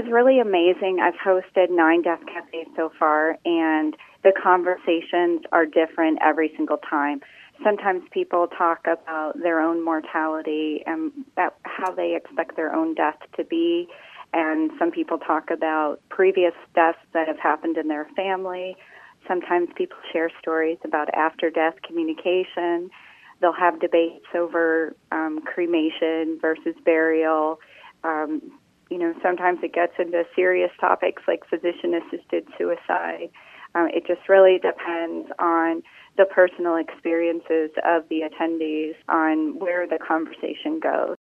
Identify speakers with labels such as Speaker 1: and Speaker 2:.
Speaker 1: was really amazing. I've hosted 9 death cafes so far, and the conversations are different every single time. Sometimes people talk about their own mortality and how they expect their own death to be, and some people talk about previous deaths that have happened in their family. Sometimes people share stories about after-death communication. They'll have debates over cremation versus burial. Sometimes it gets into serious topics like physician-assisted suicide. It just really depends on the personal experiences of the attendees on where the conversation goes.